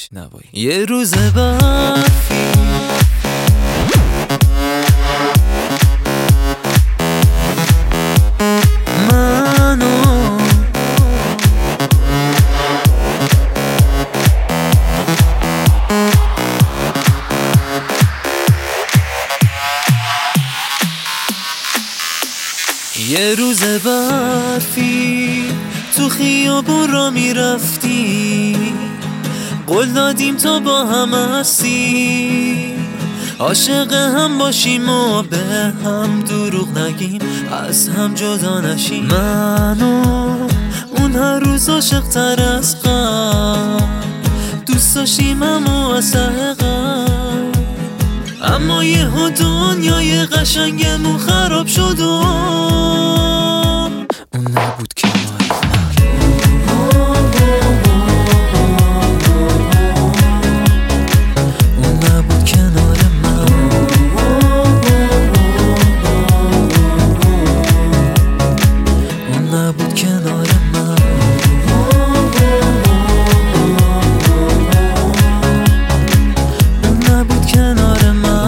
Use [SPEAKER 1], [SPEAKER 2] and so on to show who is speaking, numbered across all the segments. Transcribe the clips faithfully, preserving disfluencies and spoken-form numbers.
[SPEAKER 1] نوایی. یه روز برفی منو یه روز برفی تو خیابون را میرفتی، قول دادیم تا با هم هستی، عاشق هم باشیم و به هم دروغ نگیم، از هم جدا نشیم. من و اون هر روز عاشق تر از قبل، دوست داشتیم همو از قبل، اما یهو دنیای قشنگمون خراب شد و اون نبود کنار من. اون نبود کنار من. اون نبود کنار من. اون نبود کنار من.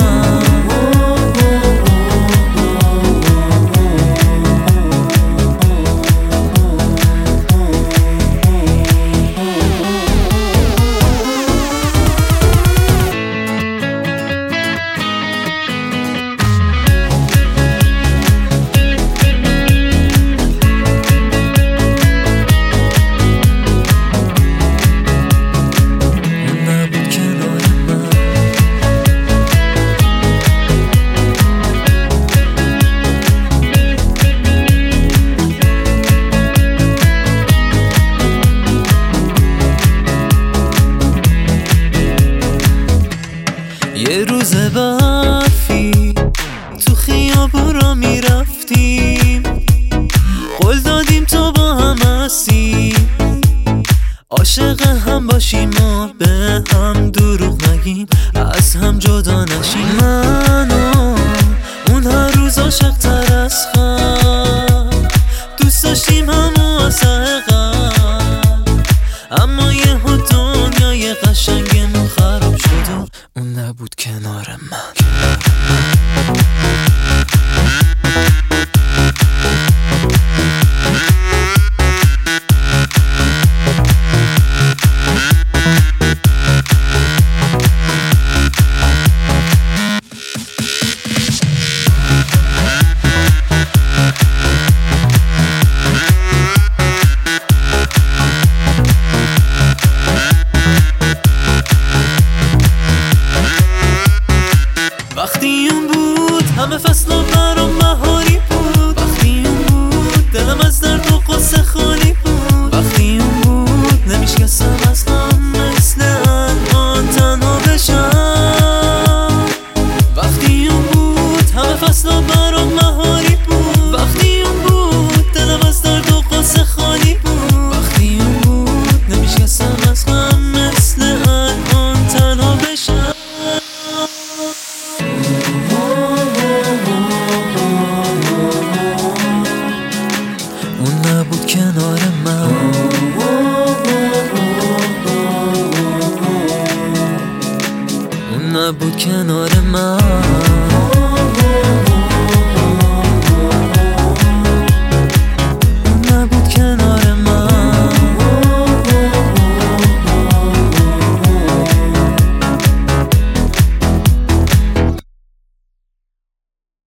[SPEAKER 1] یه روز برفی تو خیابون را میرفتیم، قول دادیم تا با هم هستیم، عاشق هم باشیم و به هم دروغ نگیم، از هم جدا نشیم. من و اون هر روز عاشق تر از قبل، دوست داشتیم همو از قبل، اما یهو دنیای قشنگمون خراب شد و اون نبود کنار من. وقتی اون بود همه فصل برام بهاری بود، وقتی اون بود دلم از درد و قصه خالی بود، وقتی اون بود نمیشکستم از غم مثل الان تنها بشم، وقتی اون بود همه فصل برام بهاری بود، وقتی اون بود دلم از درد و قصه خالی بود، وقتی اون بود نمیشکستم از غم مثل الان تنها بشم. اون نبود کنار من. اون نبود کنار من.